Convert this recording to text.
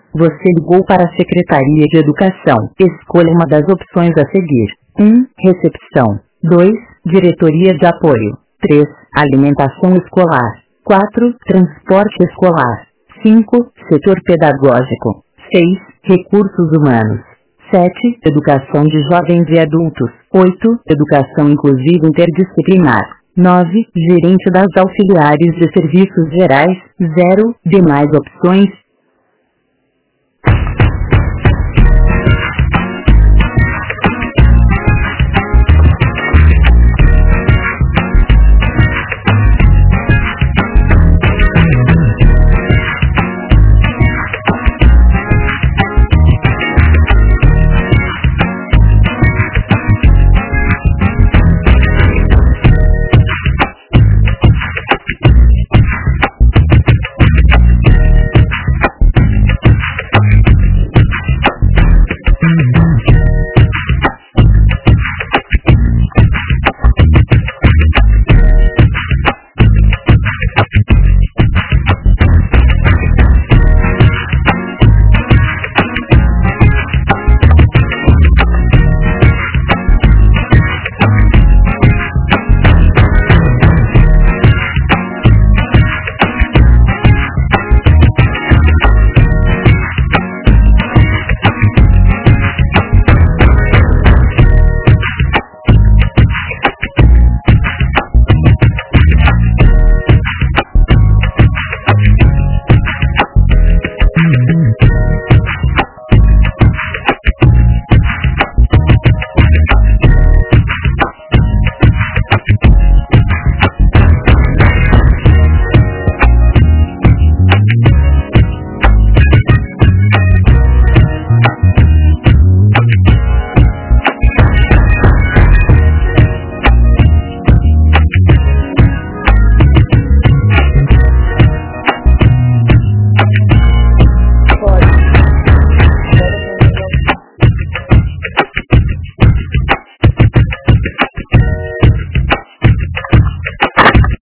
Você ligou para a Secretaria de Educação. Escolha uma das opções a seguir. 1. Recepção. 2. Diretoria de Apoio. 3. Alimentação escolar. 4. Transporte escolar. 5. Setor pedagógico. 6. Recursos humanos. 7. Educação de jovens e adultos. 8. Educação inclusiva interdisciplinar. 9. Gerente das auxiliares de serviços gerais. 0. Demais opções.